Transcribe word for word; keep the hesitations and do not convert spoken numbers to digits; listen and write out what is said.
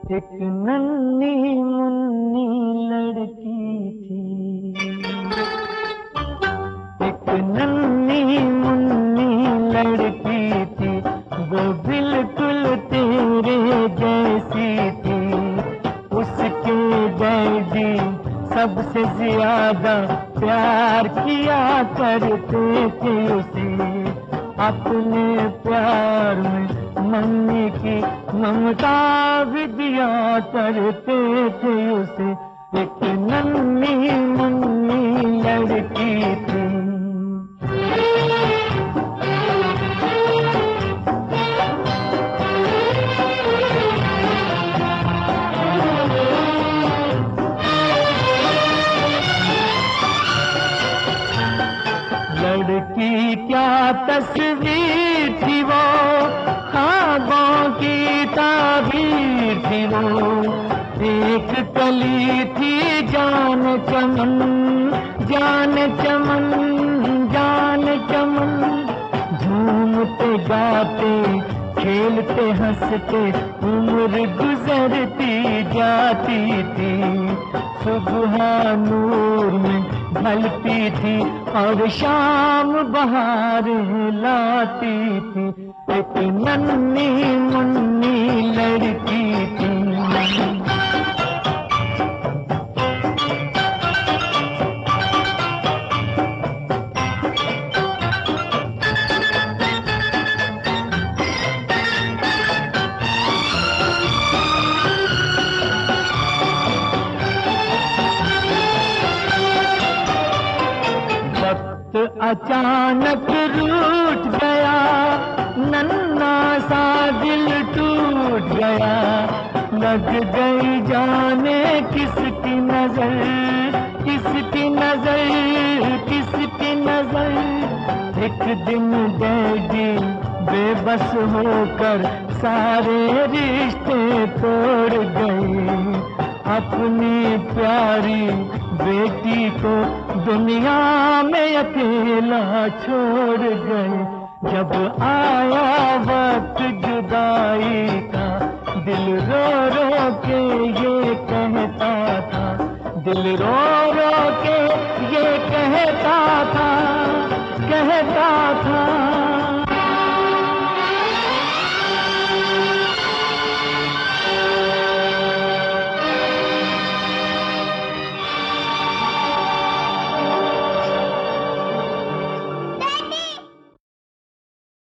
एक नन्ही मुन्नी लड़की थी, एक नन्ही मुन्नी लड़की थी, वो बिल्कुल तेरे जैसी थी। उसके डैडी सबसे ज्यादा प्यार किया करते थे उसे, अपने प्यार में मम्मी की ममता भी दिया करते थे उसे। एक नन्ही मुन्नी लड़की थी। लड़की क्या तस्वीर थी वो, ख्वाबों की ताबीर थी वो। एक कली थी जान चमन, जान चमन, जान चमन। झूमते गाते खेलते हंसते उम्र गुजरती जाती थी। सुबह नूर में ढलती थी और शाम बहार लाती थी। एक नन्ही मुन्नी लड़की थी। अचानक रूठ गया, नन्हा सा दिल टूट गया। लग गई जाने किसकी नजर, किसकी नजर, किसकी नजर। एक दिन डैडी बेबस होकर सारे रिश्ते तोड़ गए। अपनी प्यारी बेटी को दुनिया में अकेला छोड़ गए। जब आया वक्त जुदाई का, दिल रो रो के ये कहता था, दिल रो रो के ये कहता था, कहता था